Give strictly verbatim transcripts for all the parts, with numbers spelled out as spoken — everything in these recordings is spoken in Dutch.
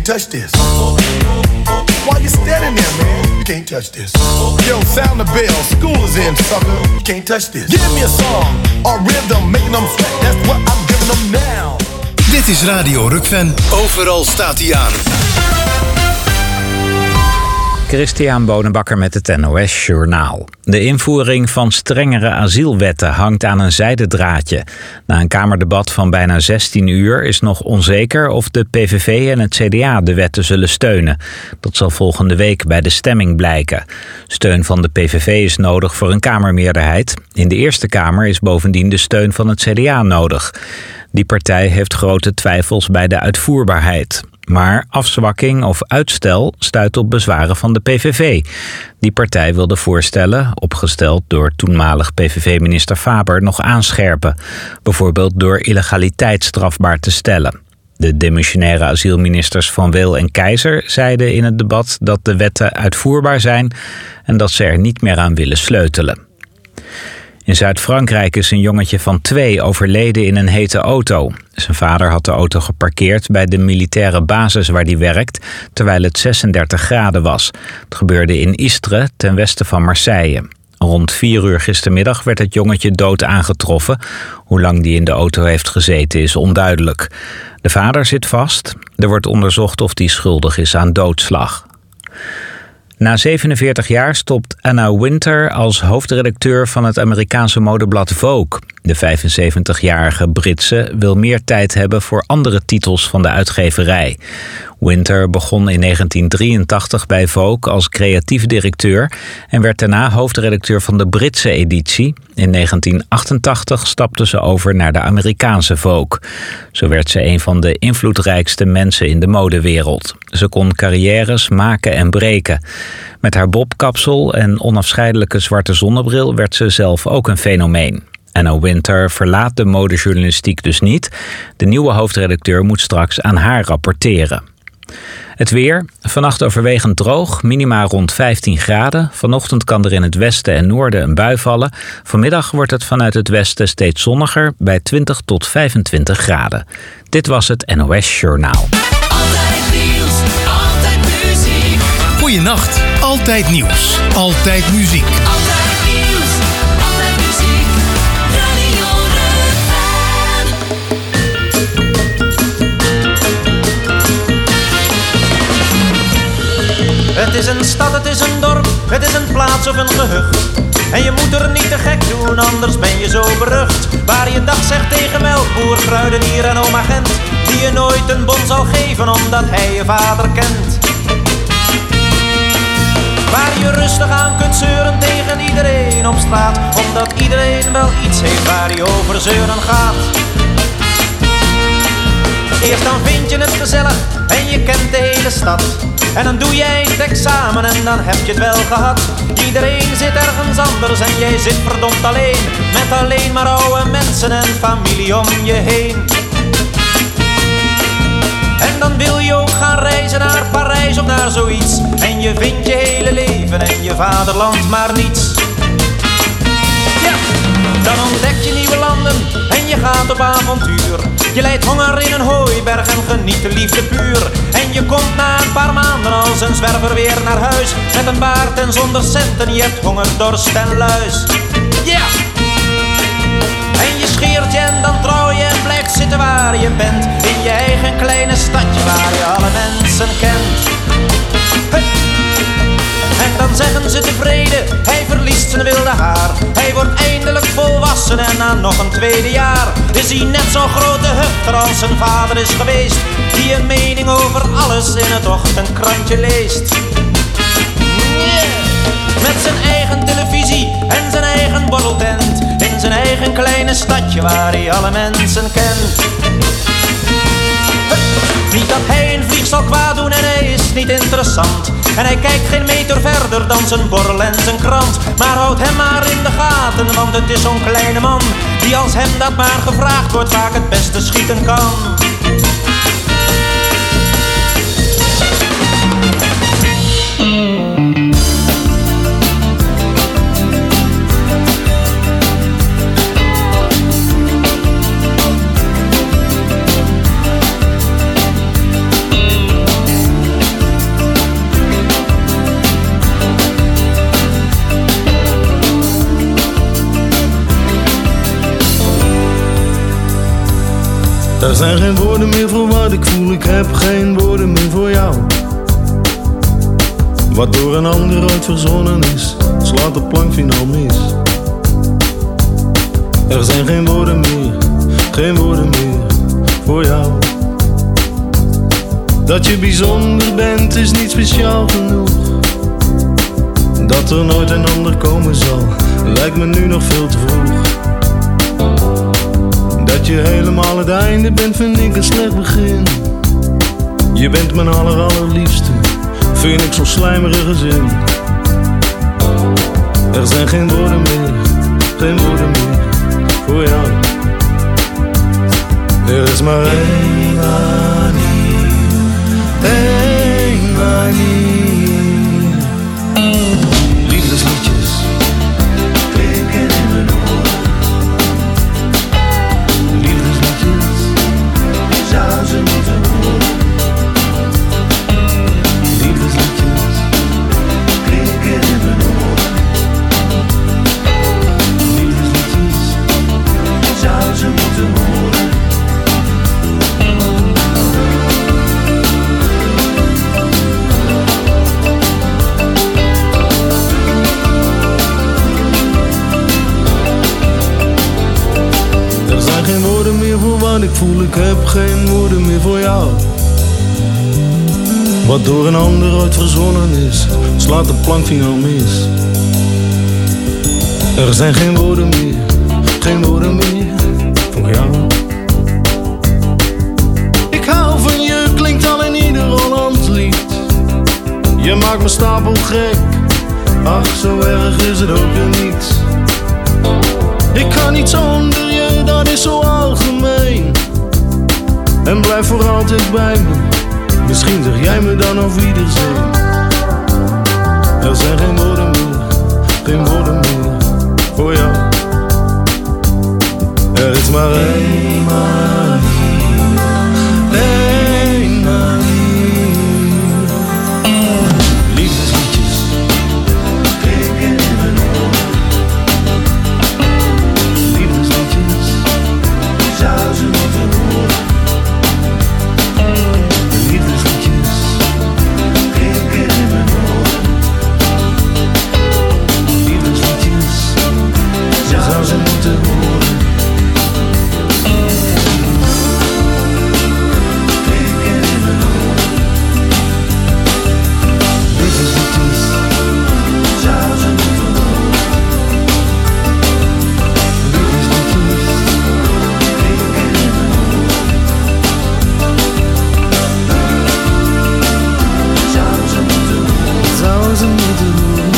touch this. Why you standing there, man? You can't touch this. Yo, sound the bell. School is in, sucker. You can't touch this. Give me a song or rhythm, making them sweat. That's what I'm giving them now. Dit is Radio Rukven. Overal staat hij aan. Christian Bonenbakker met het N O S Journaal. De invoering van strengere asielwetten hangt aan een zijden draadje. Na een kamerdebat van bijna zestien uur is nog onzeker of de P V V en het C D A de wetten zullen steunen. Dat zal volgende week bij de stemming blijken. Steun van de P V V is nodig voor een kamermeerderheid. In de Eerste Kamer is bovendien de steun van het C D A nodig. Die partij heeft grote twijfels bij de uitvoerbaarheid. Maar afzwakking of uitstel stuit op bezwaren van de P V V. Die partij wil de voorstellen, opgesteld door toenmalig P V V-minister Faber, nog aanscherpen. Bijvoorbeeld door illegaliteit strafbaar te stellen. De demissionaire asielministers Van Weel en Keizer zeiden in het debat dat de wetten uitvoerbaar zijn en dat ze er niet meer aan willen sleutelen. In Zuid-Frankrijk is een jongetje van twee overleden in een hete auto. Zijn vader had de auto geparkeerd bij de militaire basis waar hij werkt, terwijl het zesendertig graden was. Het gebeurde in Istres, ten westen van Marseille. Rond vier uur gistermiddag werd het jongetje dood aangetroffen. Hoe lang die in de auto heeft gezeten is onduidelijk. De vader zit vast. Er wordt onderzocht of hij schuldig is aan doodslag. Na zevenenveertig jaar stopt Anna Wintour als hoofdredacteur van het Amerikaanse modeblad Vogue. De vijfenzeventigjarige Britse wil meer tijd hebben voor andere titels van de uitgeverij. Wintour begon in negentien drieëntachtig bij Vogue als creatief directeur en werd daarna hoofdredacteur van de Britse editie. In negentien achtentachtig stapte ze over naar de Amerikaanse Vogue. Zo werd ze een van de invloedrijkste mensen in de modewereld. Ze kon carrières maken en breken. Met haar bobkapsel en onafscheidelijke zwarte zonnebril werd ze zelf ook een fenomeen. Anna Wintour verlaat de modejournalistiek dus niet. De nieuwe hoofdredacteur moet straks aan haar rapporteren. Het weer. Vannacht overwegend droog, minima rond vijftien graden. Vanochtend kan er in het westen en noorden een bui vallen. Vanmiddag wordt het vanuit het westen steeds zonniger bij twintig tot vijfentwintig graden. Dit was het N O S Journaal. Altijd nieuws, altijd muziek. Goeienacht. Altijd nieuws. Altijd muziek. Altijd nieuws, altijd muziek. Radio Rukven. Het is een stad, het is een dorp, het is een plaats of een gehucht. En je moet er niet te gek doen, anders ben je zo berucht. Waar je dag zegt tegen melkboer, kruidenier en oma Gent, die je nooit een bon zal geven omdat hij je vader kent. Waar je rustig aan kunt zeuren tegen iedereen op straat, omdat iedereen wel iets heeft waar je over zeuren gaat. Eerst dan vind je het gezellig en je kent de hele stad. En dan doe jij het examen en dan heb je het wel gehad. Iedereen zit ergens anders en jij zit verdomd alleen, met alleen maar oude mensen en familie om je heen. En dan wil je ook gaan reizen naar Parijs of naar zoiets. En je vindt je hele leven en je vaderland maar niets. Ja, dan ontdek je nieuwe landen en je gaat op avontuur. Je lijdt honger in een hooiberg en geniet de liefde puur. En je komt na een paar maanden als een zwerver weer naar huis. Met een baard en zonder centen, je hebt honger, dorst en luis. Ja! Yeah! En je scheert je en dan trouw je en blijft zitten waar je bent. In je eigen kleine stadje waar je alle mensen kent. Hey. En dan zeggen ze tevreden, hij verliest zijn wilde haar. Hij wordt eindelijk volwassen en na nog een tweede jaar is hij net zo'n grote hufter als zijn vader is geweest, die een mening over alles in het ochtendkrantje leest. Yeah. Met zijn eigen televisie en zijn eigen borreltent, in zijn eigen kleine stadje waar hij alle mensen kent. Niet dat hij een vlieg zal kwaad doen en hij is niet interessant. En hij kijkt geen meter verder dan zijn borrel en zijn krant. Maar houd hem maar in de gaten, want het is zo'n kleine man, die als hem dat maar gevraagd wordt vaak het beste schieten kan. Er zijn geen woorden meer voor wat ik voel, ik heb geen woorden meer voor jou. Wat door een ander ooit verzonnen is, slaat de plank finaal mis. Er zijn geen woorden meer, geen woorden meer voor jou. Dat je bijzonder bent is niet speciaal genoeg. Dat er nooit een ander komen zal, lijkt me nu nog veel te vroeg. Dat je helemaal het einde bent, vind ik een slecht begin. Je bent mijn aller allerliefste, vind ik zo'n slijmerige zin. Er zijn geen woorden meer, geen woorden meer voor jou. Er is maar één manier, één manier. Liefdesliedjes klinken in mijn oren. Liefdesliedjes, je zou ze moeten horen. Liefdesliedjes klinken in mijn oren. Liefdesliedjes, je zou ze moeten horen. Er zijn geen woorden meer voor wat ik voel, ik heb geen woorden meer voor jou. Wat door een ander ooit verzonnen is, slaat de plank finaal mis. Er zijn geen woorden meer, geen woorden meer voor jou. Ik hou van je, klinkt al in ieder Hollands lied. Je maakt me stapel gek, ach zo erg is het ook weer niet. Ik kan niet zonder je, dat is zo algemeen. En blijf voor altijd bij me, misschien zeg jij me dan op wiederzien. Er zijn geen woorden meer, geen woorden meer voor jou. Er is maar één manier, één manier. Liefdesliedjes klinken in mijn oren. Liefdesliedjes, je zou ze moeten horen. Liefdesliedjes klinken in mijn oren. Liefdesliedjes, je zou ze moeten horen. Klinken in mijn oren. Liefdesliedjes, je zou ze moeten horen. Liefdesliedjes klinken in mijn oren. Zou ze moeten horen. Zou ze moeten horen.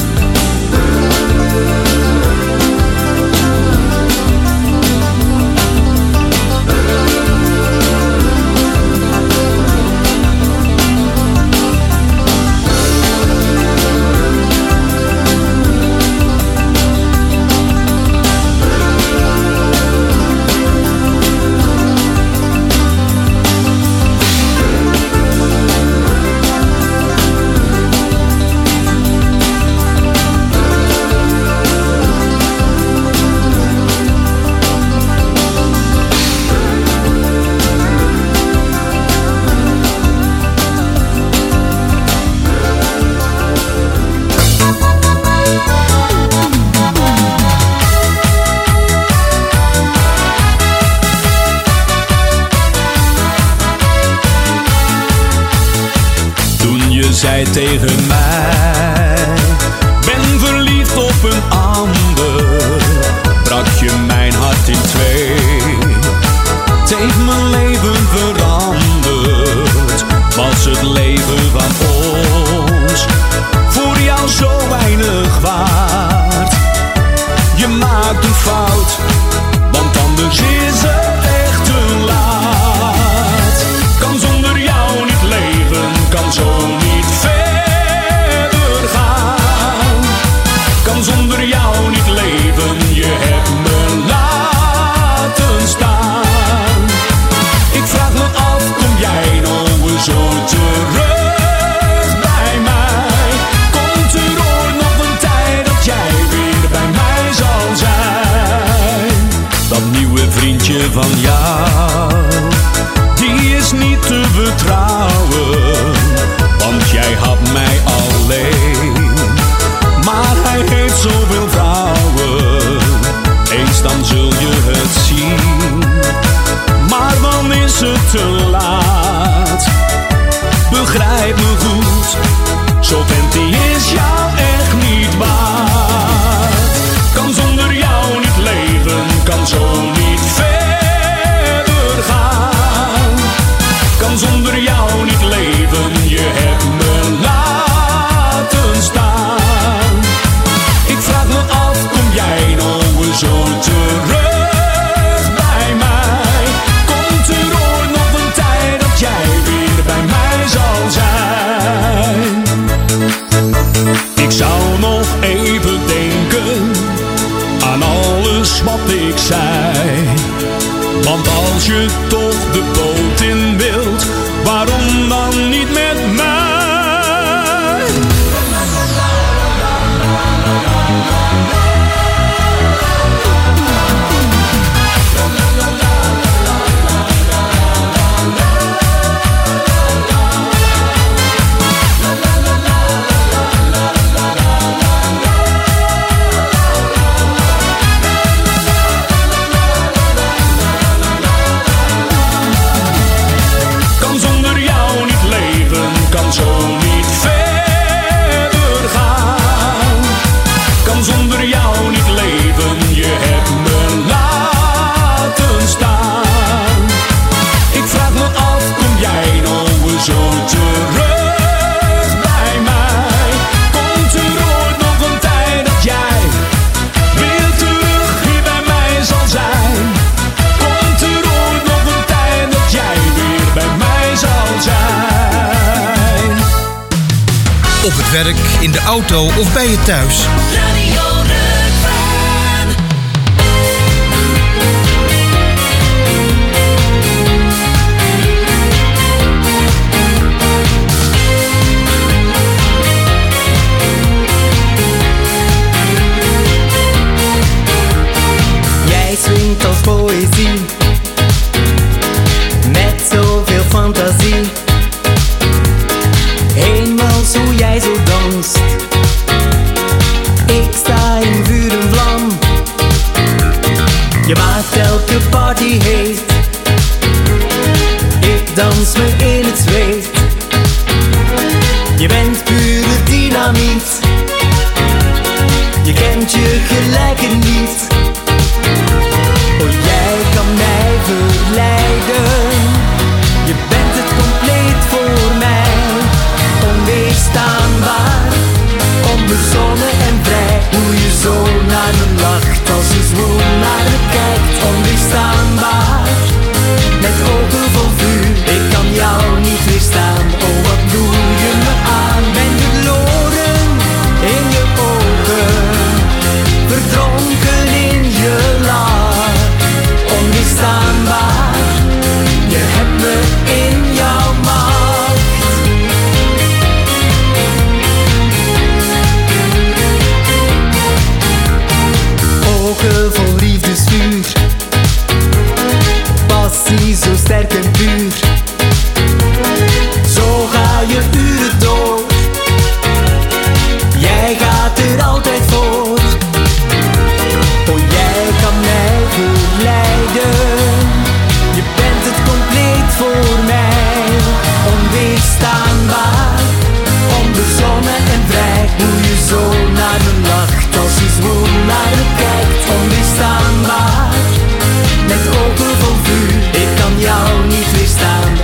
Zei tegen mij, ben verliefd op een ander, brak je mijn hart in twee. Het heeft mijn leven veranderd, was het leven van ons voor jou zo weinig waard. Je maakt een fout, want anders is het echt te laat. Kan zonder jou niet leven, kan zo niet verder gaan. Kan zonder jou niet leven, je hebt me laten staan. Ik vraag me af, kom jij nog zo terug bij mij? Komt er ooit nog een tijd dat jij weer bij mij zal zijn? Dat nieuwe vriendje van jou. achterlaat. Begrijp me goed, zo vent die is jou echt niet waard. Kan zonder jou niet leven, kan zo niet verder gaan. Kan zonder jou niet leven, je hebt me laten staan. Ik vraag me af, kom jij nog zo terug bij mij? Komt er ooit nog een tijd dat jij weer bij mij zal zijn? Ik zou nog even denken aan alles wat ik zei. Want als je toch de boot in wilt, waarom dan niet met mij? Op het werk, in de auto of bij je thuis. Radio Rukven. Jij swingt als poëzie, met zoveel fantasie. Hemels, hoe jij zo danst. Ik sta in vuur en vlam. Je maakt elke party heet. Ik dans me in het zweet. Je bent pure dynamiet. Je kent je gelijken niet. Oh, jij kan mij verleiden. Je bent het compleet voor mij. Onweerstaanbaar, onbezonnen en vrij. Hoe je zo naar me lacht als je zwoel naar me kijkt. Onweerstaanbaar, met ogen vol vuur. Ik kan jou niet weerstaan, oh wat doe je me aan. Ben verloren in je ogen, verdronken in je lach. Onweerstaanbaar, je hebt me in jouw macht. Ogen vol liefdesvuur, passie zo sterk en puur. Zo ga je uren door, jij gaat er altijd voor. Oh, jij kan mij verleiden, je bent het compleet voor mij. Onweerstaanbaar, onbezonnen en vrij. Hoe je zo naar me lacht als je zwoel naar me kijkt. Onweerstaanbaar, met ogen vol vuur. Ik kan jou niet weerstaan,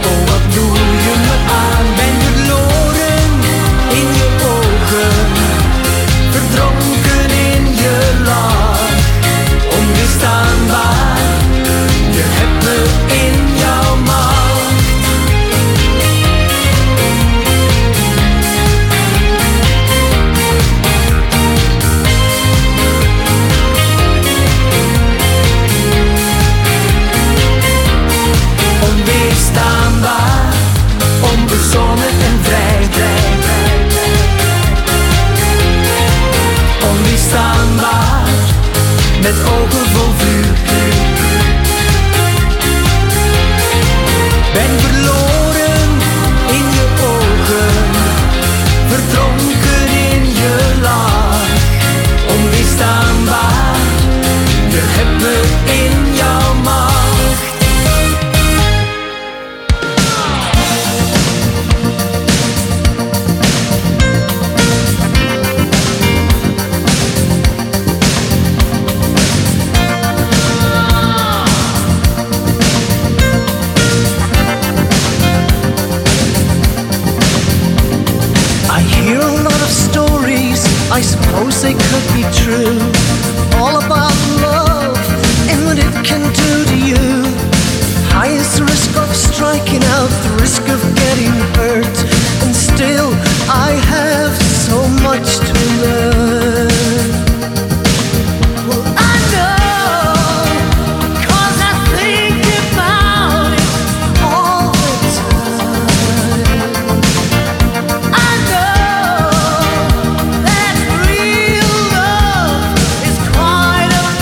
about the risk of getting hurt, and still I have so much to learn. Well, I know, 'cause I think about it all the time. I know that real love is quite a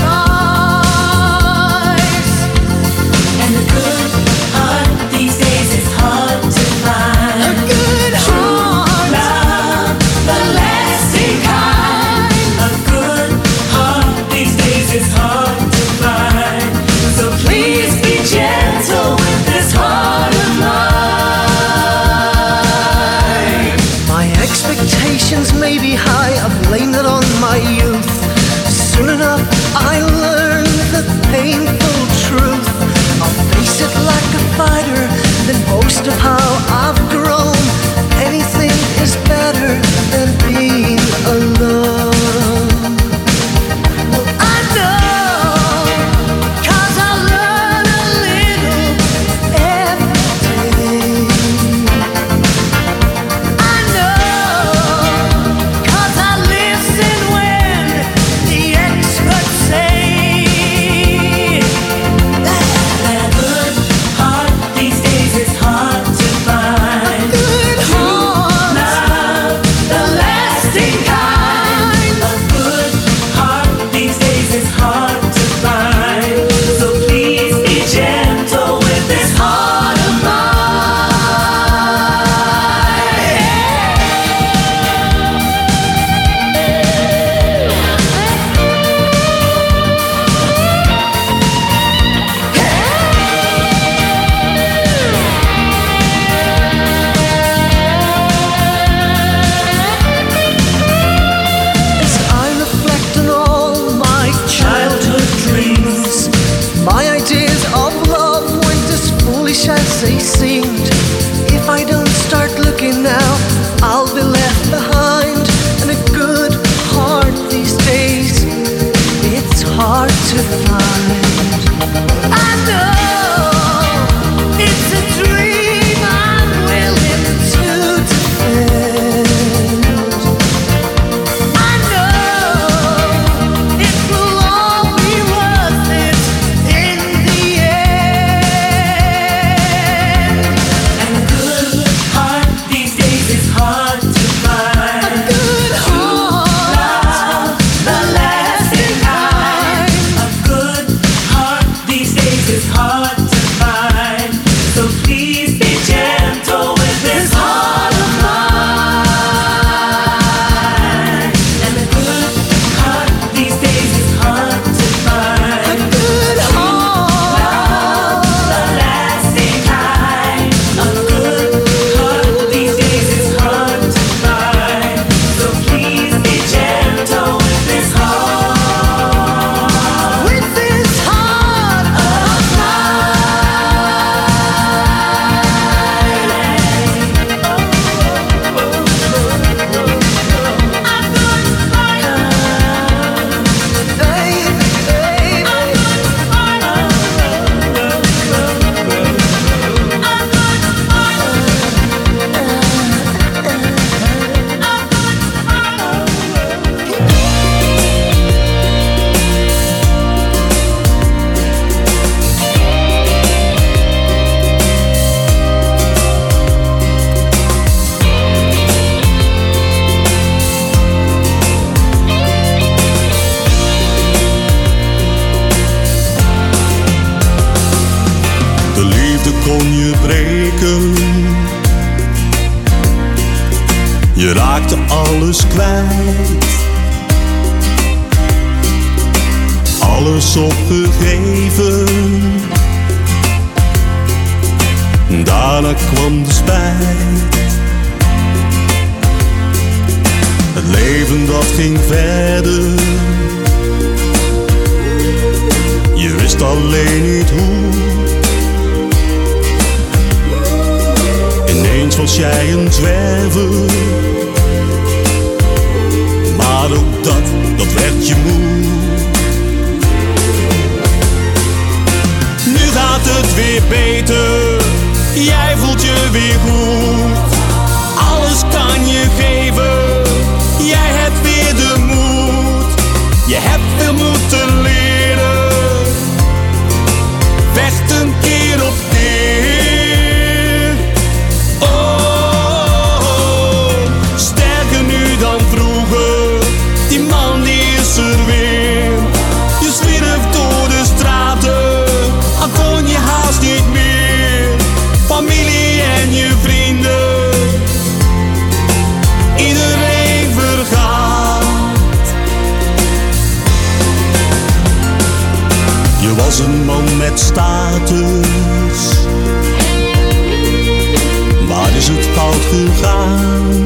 price, And a good heart these days is hard to find. a good heart, Love, the lasting kind. A good heart these days is hard to find. So please be gentle with this heart of mine. My expectations may be high, I blame it on my youth. Soon enough I learned the painful truth. I'll face it like a fighter, then boast of how I've grown. Anything is better than being alone. Well, I know, 'cause I learn a little every day. I know, 'cause I listen when the experts say that And a good heart these days is hard to find. good heart, Love, the lasting kind. A good heart these days is hard to find. So please be gentle with this heart of as I reflect on all my childhood dreams, my ideas of love weren't as foolish as they seemed. If I don't start looking now, I'll be left behind. And a good heart these days, it's hard to find. I know it's a dream I'm willing to defend. I know it will all be worth it in the end. And a good heart these days is hard to find. Good heart, The lasting kind. A good heart these days is hard to find. So please be gentle with this heart of mine. And a good heart these days is hard to find. good heart, The lasting kind. A good heart these days is hard to find. So please be gentle with this heart. with this heart of De liefde kon je breken. Je raakte alles kwijt. Alles opgegeven. Daarna kwam de spijt. Het leven dat ging verder. Je wist alleen niet hoe. Ineens was jij een zwerver. Maar ook dat, dat werd je moe. Nu gaat het weer beter. Jij voelt weer goed. Alles kan je geven, jij hebt weer de moed. Je hebt veel moeten leren, vechten keer op keer. Oh, sterker nu dan vroeger, die man die is er weer. Je zwierf door de straten, al kon je haast niet meer. Familie en je vrienden, iedereen vergaat. Je was een man met status, waar is het fout gegaan?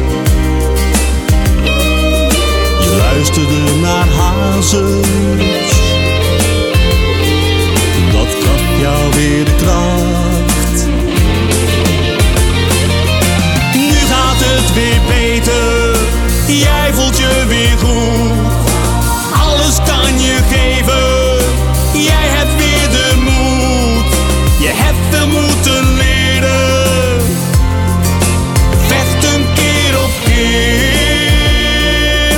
Je luisterde naar hazes, dat gaf jou weer de kracht. Nu gaat het weer beter, jij voelt je weer goed. Alles kan je geven, jij hebt weer de moed. Je hebt veel moeten leren, vechten keer op keer.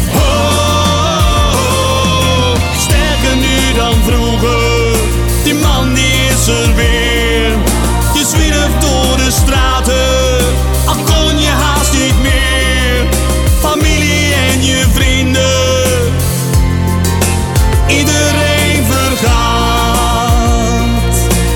Oh, sterker nu dan vroeger, die man die is er weer. Je zwierf door de straten, al kon je haast niet meer. Familie en je vrienden, iedereen vergaat.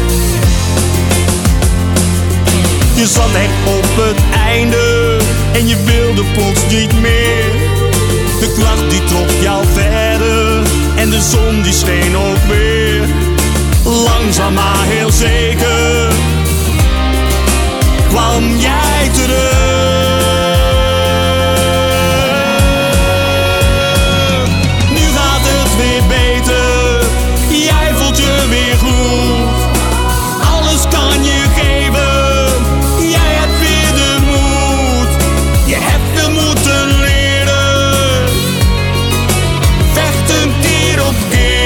Je zat echt op het einde en je wilde plots niet meer. De kracht die trok jou verder en de zon die scheen ook weer. Langzaam maar heel zeker kwam jij terug. Nu gaat het weer beter, jij voelt je weer goed. Alles kan je geven, jij hebt weer de moed. Je hebt veel moeten leren, vechten keer op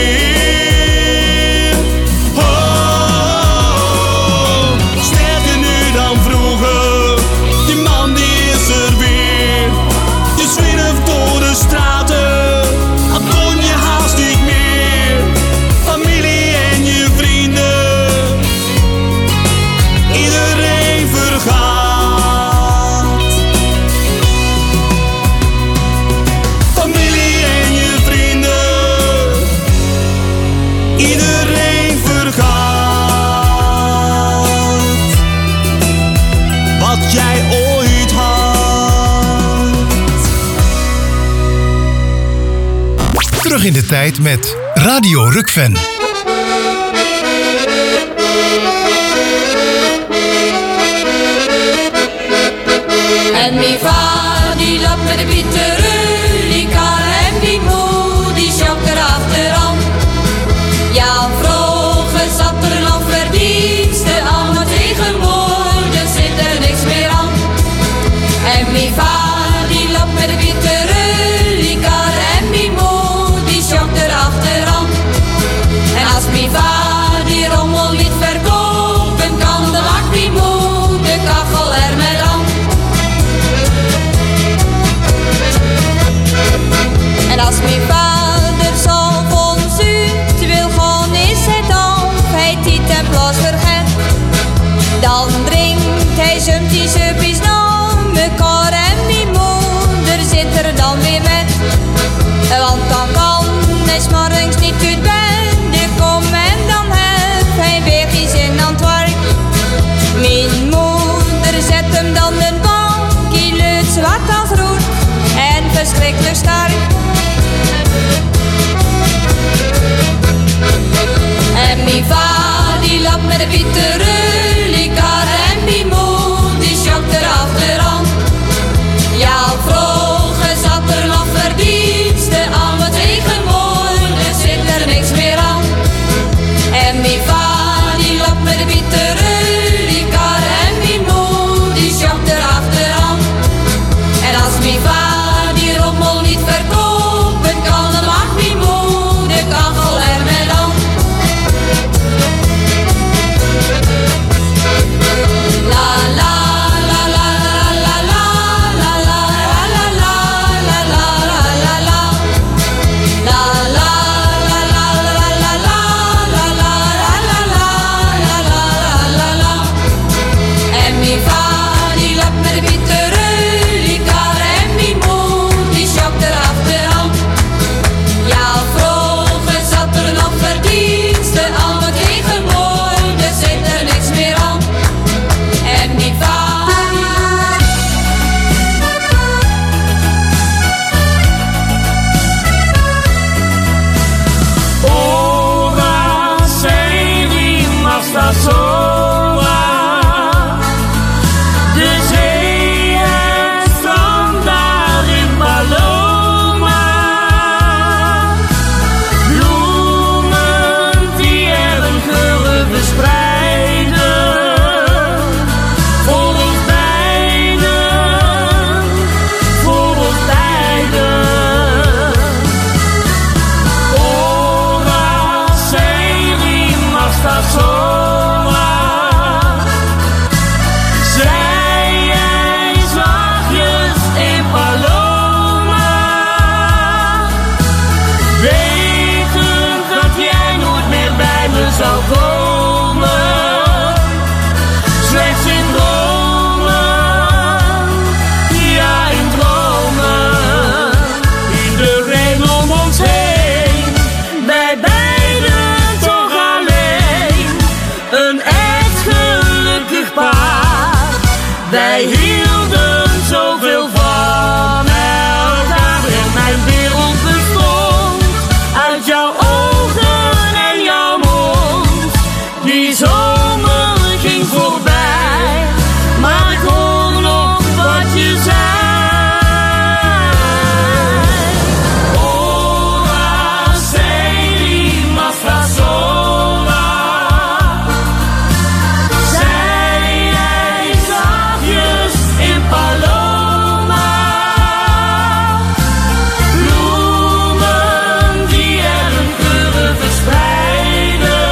keer. Oh, sterker nu dan vroeger, die man die is er weer. Je zwierf door de straten, al kon je haast niet meer. Familie en je vrienden, iedereen vergaat. Familie en je vrienden, iedereen vergaat. Wat jij ooit had. Terug in de tijd met Radio Rukven. En mi vader die loopt met de bitterulika en die moe die schokt erachteraan. Ja, vroeger zat er nog verdiensten aan, maar tegenwoordig zit er niks meer aan. En mi vader die loopt met de bitterulika en die moe die schokt erachteraan. En als mi vader die rommel niet verkopen kan, dan maakt mi moe de kachel er met aan. En als mijn vader zelf ons uit wil gaan, is het of hij die ten plaats vergeet. Dan drinkt hij zo'n die suppies naar mekaar en mijn moeder zit er dan weer met. Want dan kan hij 's morgens niet uit bed komen en dan heeft hij weer geen zin aan het werk. Mijn moeder zet hem dan een bankje luid zwart als roet en verschrikkelijk sterk. En mijn vader die loopt met de bitterulika en mijn moeder die schokt erachteraan. Ja, vroeger zat er nog verdiensten aan, maar tegenwoordig zit er niks meer. Wij hielden zoveel van elkaar en mijn wereld bestond uit jouw ogen en jouw mond. Die zomer ging voorbij, maar ik hoor nog wat je zei. Ora sei ma fra sola. Zei jij zachtjes in Paloma. Bloemen die er een geuren verspreiden.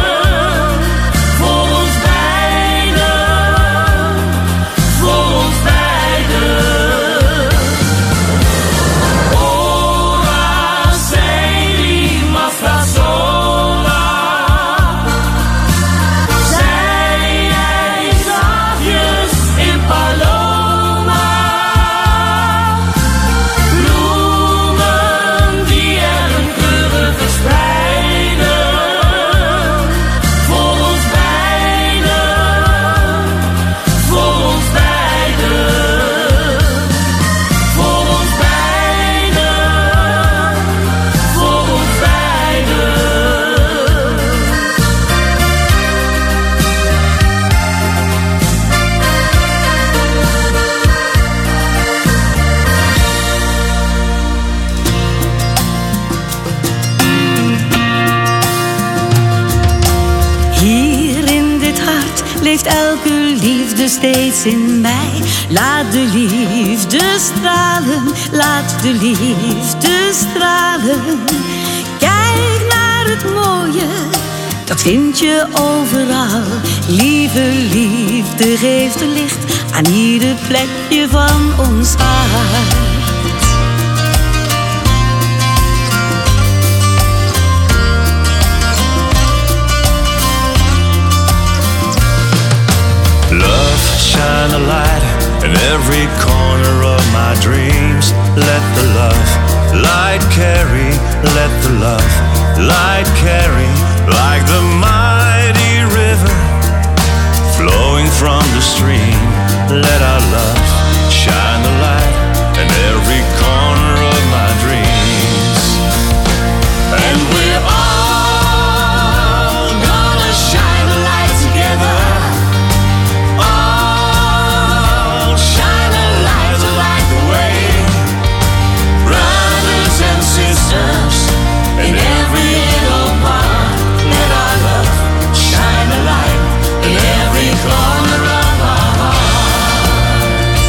Voor ons beiden, voor ons beiden. Ora sei ma fra sola. Zei jij zachtjes in Paloma. Bloemen die er een geuren verspreiden. Voor ons beiden, voor ons beiden. Voor ons beiden, voor ons beiden. Hier in dit hart leeft elke liefde steeds in mij. Laat de liefde stralen, laat de liefde stralen. Kijk naar het mooie, dat vind je overal. Lieve liefde geeft een licht aan ieder plekje van ons hart. Love, shine a light in every corner of my dreams. Let the love light carry, let the love light carry. Like the mighty river flowing from the stream. Let our love shine the light in every corner of my dreams. And we're all gonna shine a light together. All shine a light to light the way. Brothers and sisters in every little part. Let our love shine a light in every corner of our heart.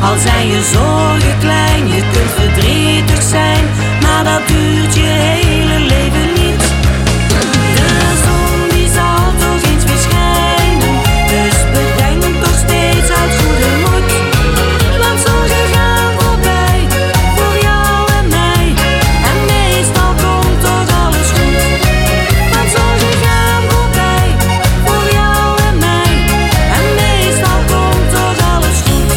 Al zijn je zorgen klein, je kunt verdrietig zijn, maar dat duurt je hele leven niet. De zon die zal toch eens weer schijnen, dus bedenk toch steeds uit goede moed. Want zorgen gaan voorbij, voor jou en mij, en meestal komt toch alles goed. Want zorgen gaan voorbij, voor jou en mij, en meestal komt toch alles goed.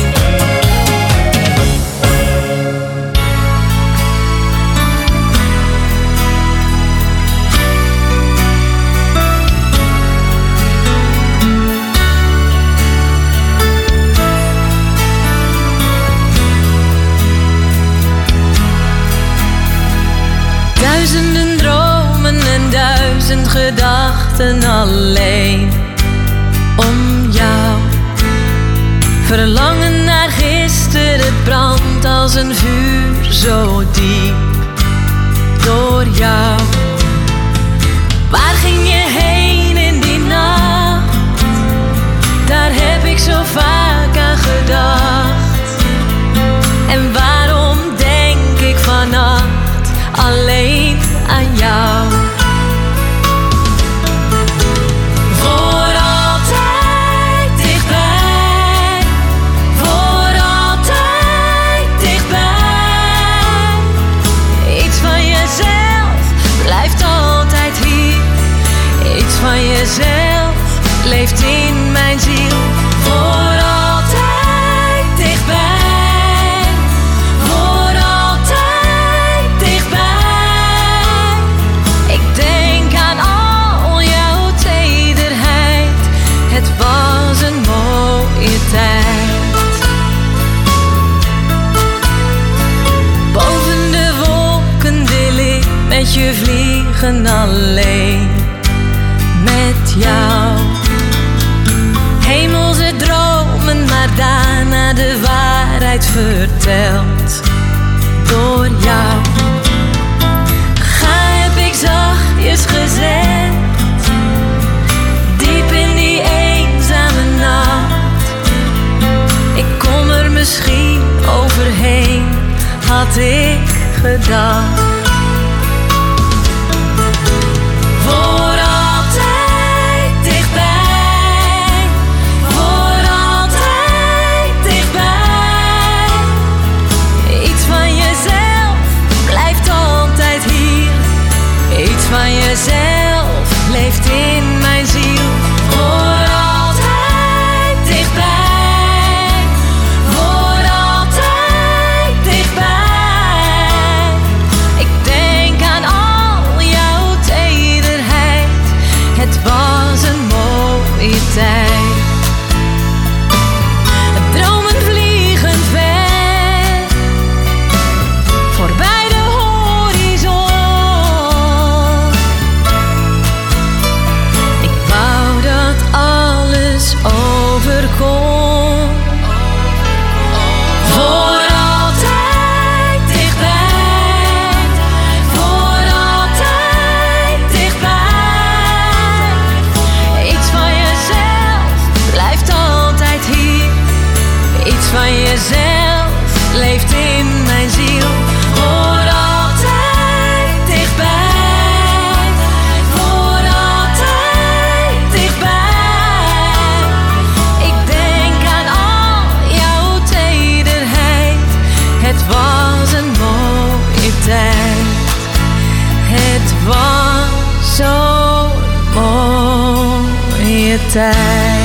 Duizenden dromen en duizend gedachten alleen om jou. Verlangen naar gisteren brandt als een vuur zo diep door jou. Waar ging je heen in die nacht? Daar heb ik zo vaak aan gedacht. En waarom denk ik vannacht alleen aan jou? Voor altijd dichtbij, voor altijd dichtbij. Iets van jezelf blijft altijd hier. Iets van jezelf leeft in mijn ziel. Voor altijd dichtbij, voor altijd dichtbij. Ik denk aan al jouw tederheid. Het was een mooie tijd. Boven de wolken wil ik met je vliegen alleen. Met jou. Hemelse dromen, maar daarna de waarheid verteld door jou. Ga heb ik zachtjes gezegd, diep in die eenzame nacht. Ik kom er misschien overheen, had ik gedacht. Voor altijd dichtbij, voor altijd dichtbij. Iets van jezelf blijft altijd hier. Iets van jezelf leeft in mijn ziel. Voor altijd dichtbij, voor altijd dichtbij. Ik denk aan al jouw tederheid. Het was een mooie tijd. Dromen vliegen ver, voorbij de horizon. Ik wou dat alles overkomt. Voor altijd dichtbij, voor altijd dichtbij. Iets van jezelf blijft altijd hier. Iets van jezelf leeft in mijn ziel. Voor altijd dichtbij, voor altijd dichtbij. Ik denk aan al jouw tederheid. Het was een mooie tijd. Het was zo'n mooie tijd.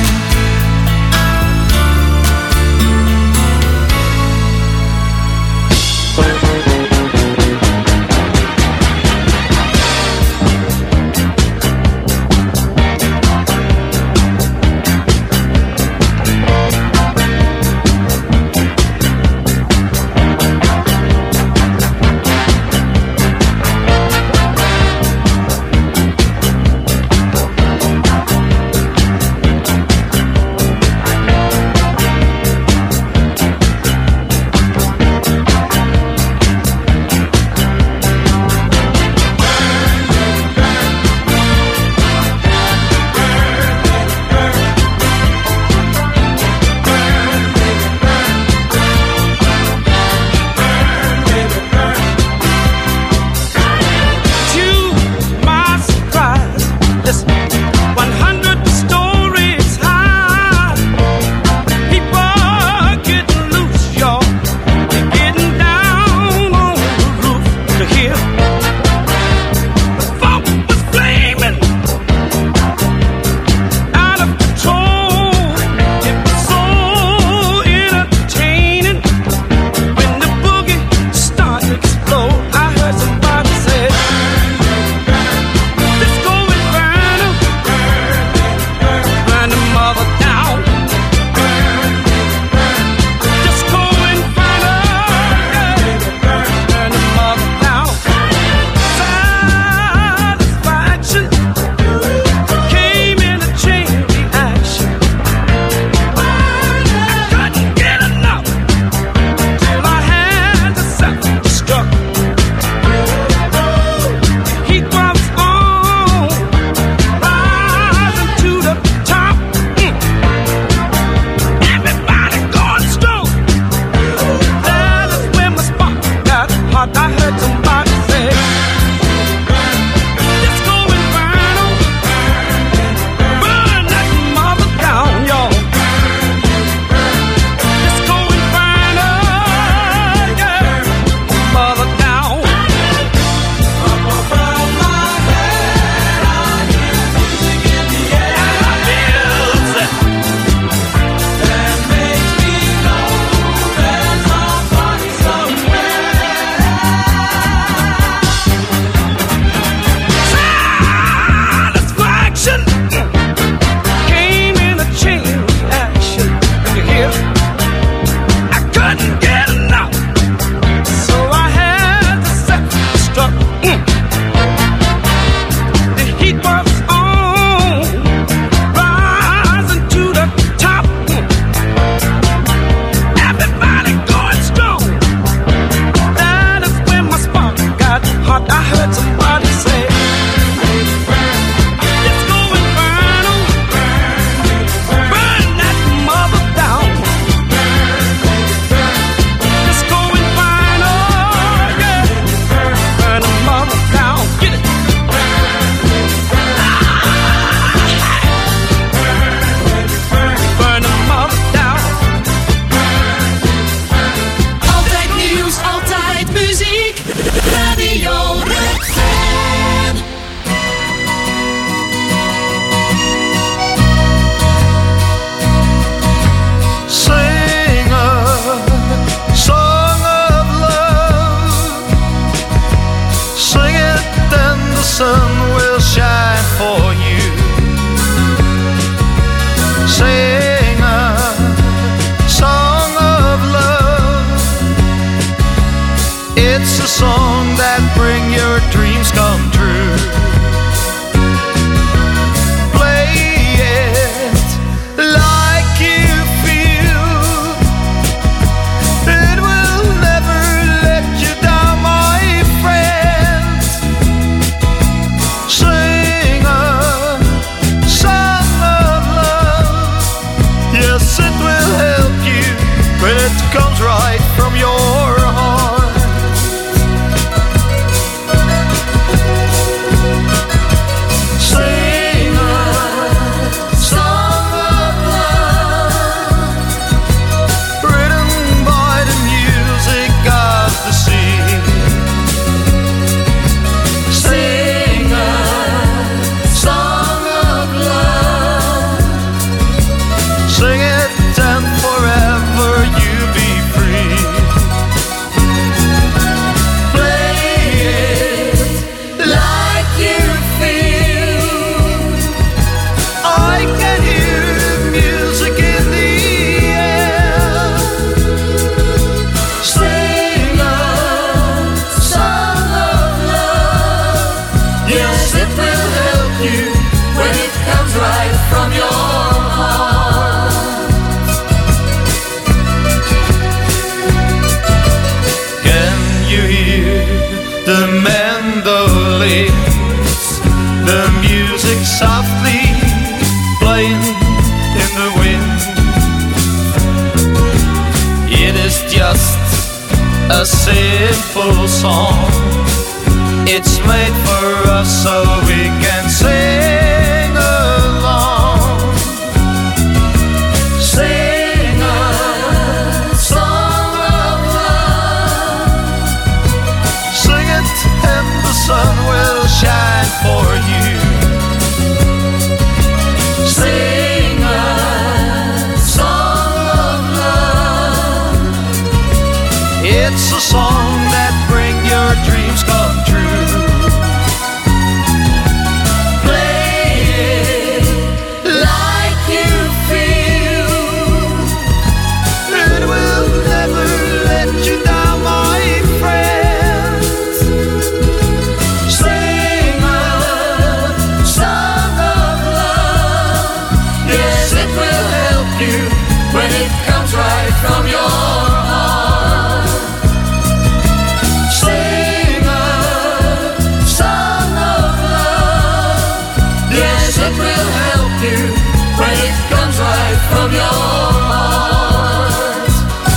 simple song. It's made for us so we can sing along. Sing a song of love. Sing it and the sun will shine for you. Sing a song of love. It's a song that brings your dreams come true. Play it like you feel. It will never let you down, my friend. Sing a song of love. Yes, it will help you when it comes right from your heart. Sing a song of love. Yes, it will help you when it comes right from your heart.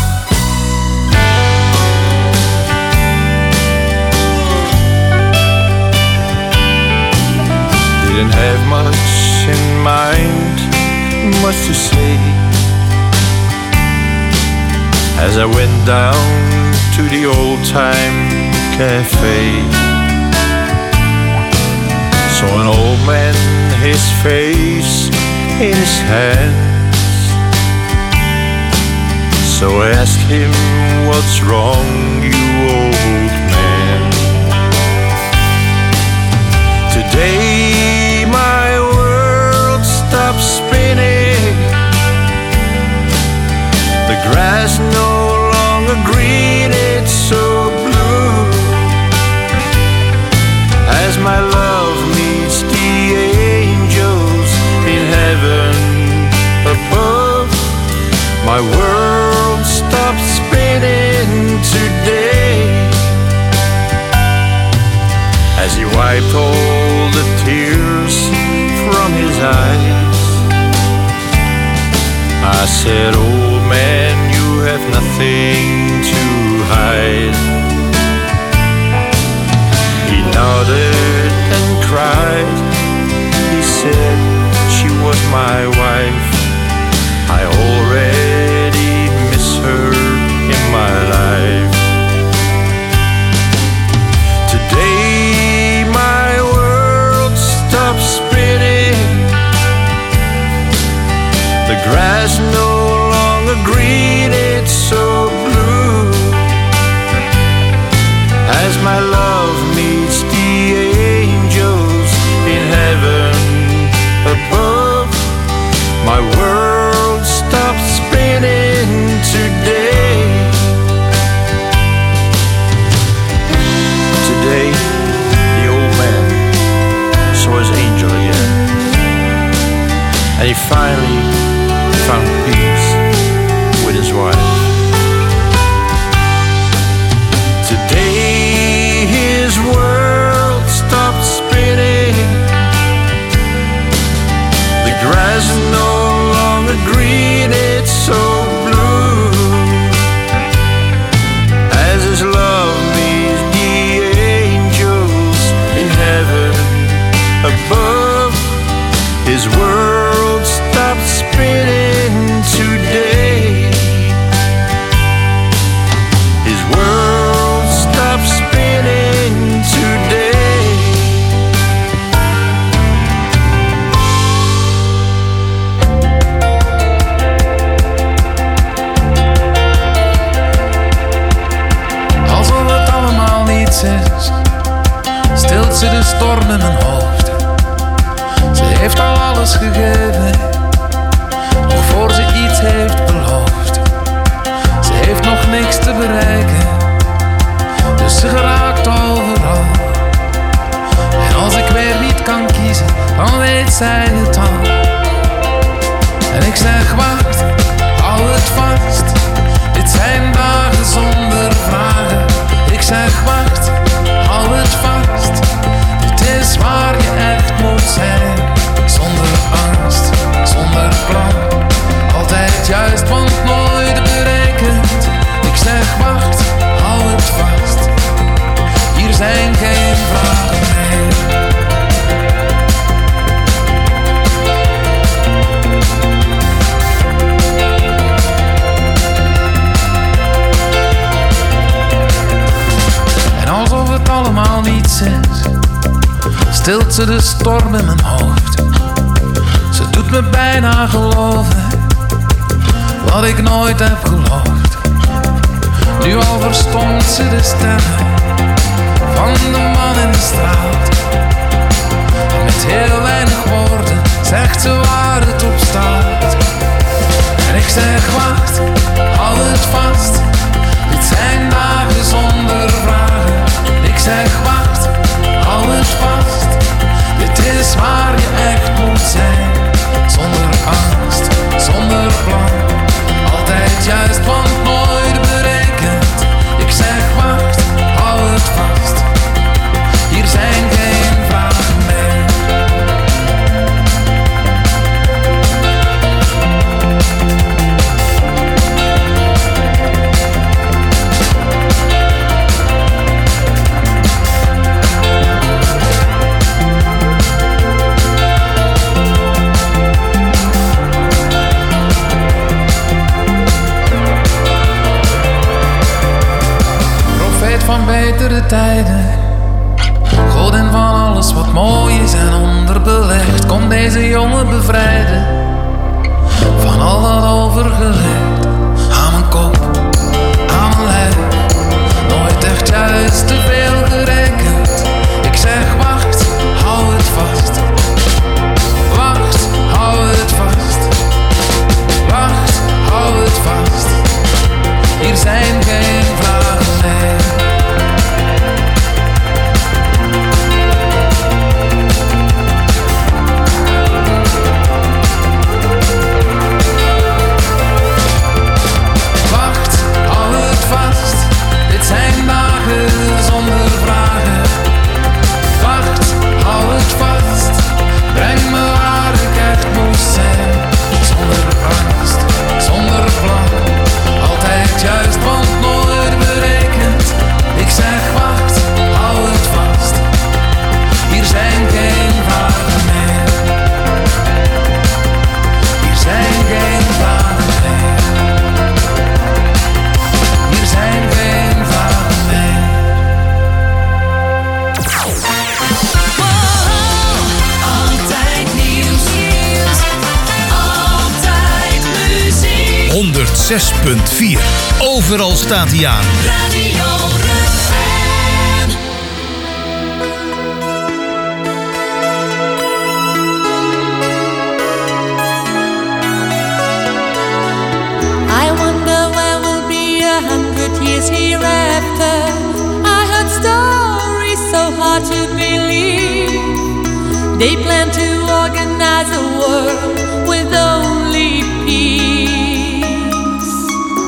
Didn't have much in mind, much to say, as I went down to the old time cafe. Saw an old man, his face in his hands. So I asked him, what's wrong, you old man? Today my world stopped spinning. The grass no longer green, it's so blue. As my love meets the angels in heaven above, my world stopped spinning today. As he wiped all the tears from his eyes, I said, old man, you have nothing to hide. He nodded and cried. He said, she was my wife. I already miss her in my life. Today my world stopped spinning. The grass no longer green, it's so blue. As my love meets the angels in heaven above, my world stopped spinning today. Today, the old man saw his angel again, and he finally found peace with his wife. Today his world stopped spinning. The grass is no longer green, it's so blue. As his love meets the angels in heaven above, his world stopped spinning today. His world stopped spinning today. Alsof het allemaal niets is, stilt ze de storm in mijn hoofd. Ze heeft al alles gegeven, nog voor ze iets heeft beloofd. Ze heeft nog niks te bereiken, dus ze geraakt overal. En als ik weer niet kan kiezen, dan weet zij het al. En ik zeg wacht, hou het vast, dit zijn dagen zonder vragen. Ik zeg wacht, hou het vast, dit is waar stilt ze de storm in mijn hoofd. Ze doet me bijna geloven wat ik nooit heb geloofd. Nu al verstomt ze de stemmen van de man in de straat. Met heel weinig woorden zegt ze waar het op staat. En ik zeg wacht, hou het vast. Dit zijn dagen zonder vragen. Ik zeg wacht, hou het vast. Dit is waar je echt moet zijn. Zonder angst, zonder plan. Altijd juist, want nooit berekend. Ik zeg wacht, hou het vast. Hier zijn geen vragen meer. Van betere tijden, godin van alles wat mooi is en onderbelegd. Kom deze jongen bevrijden van al dat overgelegd. Aan mijn kop, aan mijn lijf, nooit echt juist te veel gerekend. Ik zeg wacht, hou het vast. Wacht, hou het vast. Wacht, hou het vast. Hier zijn geen vragen meer. Dit zijn dagen zonder vragen. Wacht, hou het vast. Breng me waar ik echt moest zijn. Zonder angst, zonder plan. Altijd juist, want nooit berekend. Ik zeg wacht, hou het vast. Hier zijn geen vragen meer. Hier zijn geen vragen meer. Hier zijn geen vragen meer. Altijd nieuws, altijd muziek. honderdzes punt vier. Overal staat hij aan. Radio Rukven. I wonder where we'll be a hundred years hereafter. I heard stories so hard to believe. They plan to organize a world with only peace.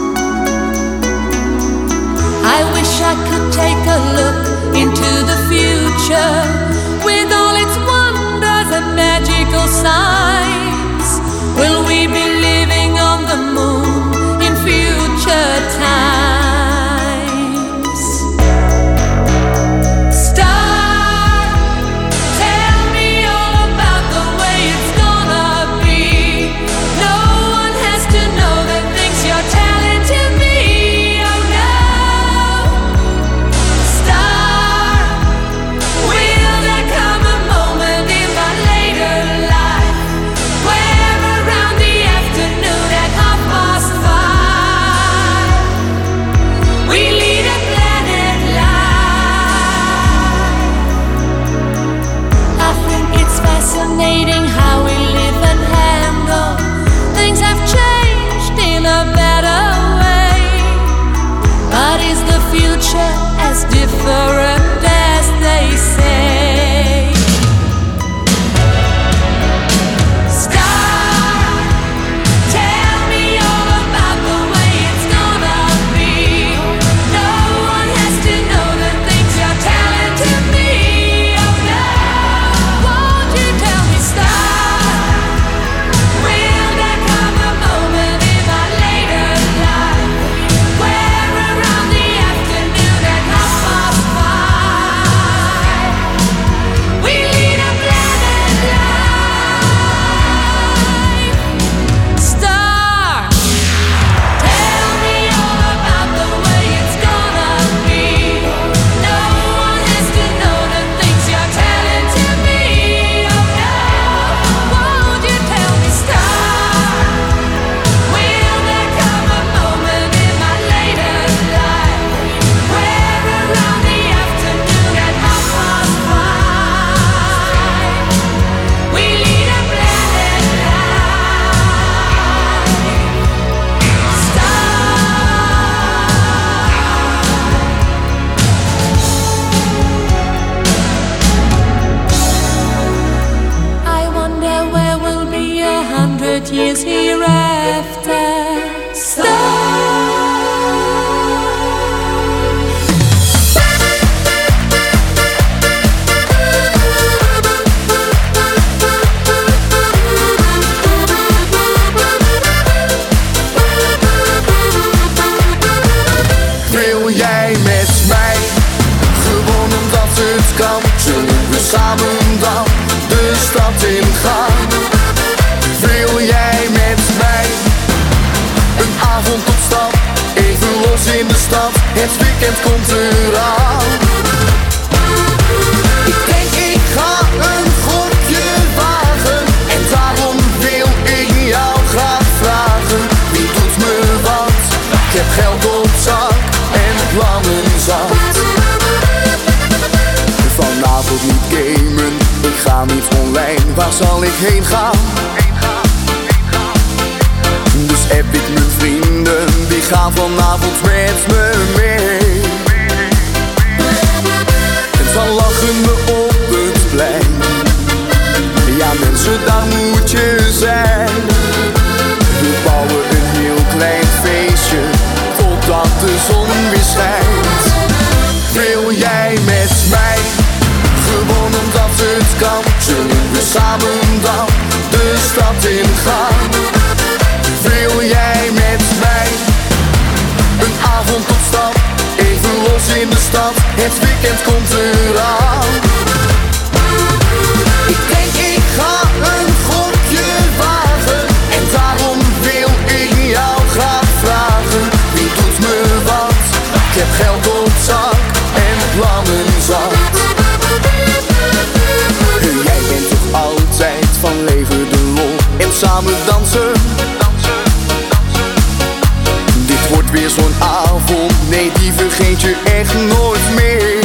I wish I could take a look into the future with all its wonders and magical signs. Will we be living on the moon in future times? Star, tell me all about the way it's gonna be. hereafter. Wil jij met mij, gewoon omdat het kan, zullen we samen dan de stad ingaan? Wil jij met mij, een avond op stap, even los in de stad, het weekend komt eraan. Ik denk ik ga een gokje wagen, en daarom wil ik jou graag vragen. Wie doet me wat? Ik heb geld op zak en plannen zat. Vanavond niet gamen, ik ga niet online, waar zal ik heen gaan? Dus app ik mijn vrienden, die gaan vanavond met me mee. En dan lachen we op het plein, ja mensen, daar moet je zijn. We bouwen een heel klein feestje, totdat de zon weer schijnt. Wil jij met mij, gewoon omdat het kan, zullen we samen dan de stad ingaan? Wil jij met mij, een avond op stap, even los in de stad, het weekend komt eraan. Ik denk ik ga een gokje wagen, en daarom wil ik jou graag vragen. Wie doet me wat? Ik heb geld op zak en plannen zat. Jij bent toch altijd van leven de lol en samen dansen. Dit wordt weer zo'n avond, nee die vergeet je echt nooit meer.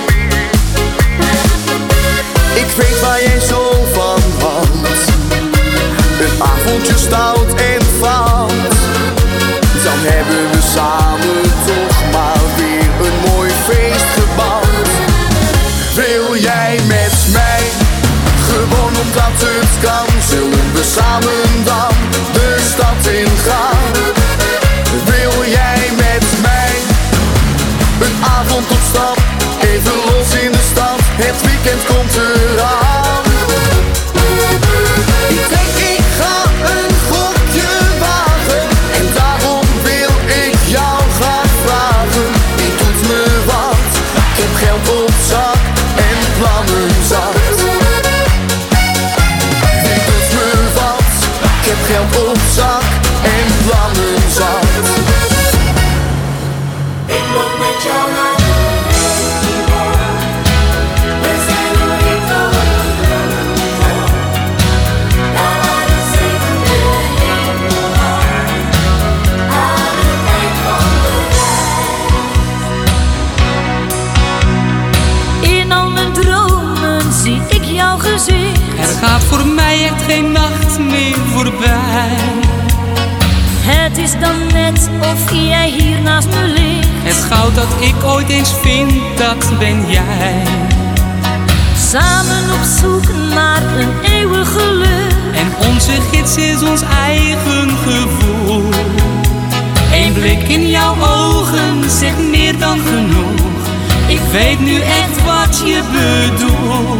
Ik weet waar jij zo van houdt, een avondje stout en fout. Dan hebben we samen toch maar weer een mooi feest gebouwd. Wil jij met mij, gewoon omdat het kan, zullen we samen dan de stad ingaan? Wil jij met mij, een avond op stap, even los in de stad, het weekend komt eraan. Ik denk ik ga een gokje wagen, en daarom wil ik jou graag vragen. Wie doet me wat? Ik heb geld op zak en plannen zat. Wie doet me wat? Ik heb geld op zak en plannen zat. Ik loop met jou naar de festival. We zijn nog niet overgegaan. Daar waar de zevende hemel hangt, aan het eind van de reis. In al mijn dromen zie ik jouw gezicht. Er gaat voor mij echt geen nacht meer voorbij. Het is dan net of jij hier naast me ligt. Het goud dat ik ooit eens vind, dat ben jij. Samen op zoek naar een eeuwig geluk. En onze gids is ons eigen gevoel. Eén blik in jouw ogen zegt meer dan genoeg. Ik weet nu echt wat je bedoelt.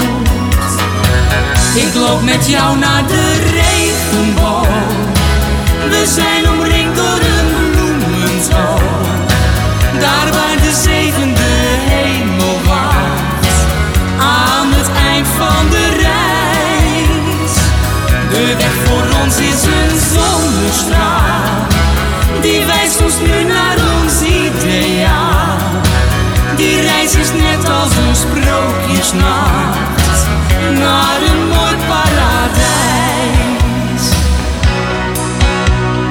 Ik loop met jou naar de regenboog. We zijn omringd door een bloemental. Daar waar de zevende hemel wacht, aan het eind van de reis. De weg voor ons is een zonnestraal, die wijst ons nu naar ons ideaal. Die reis is net als een sprookjesnacht naar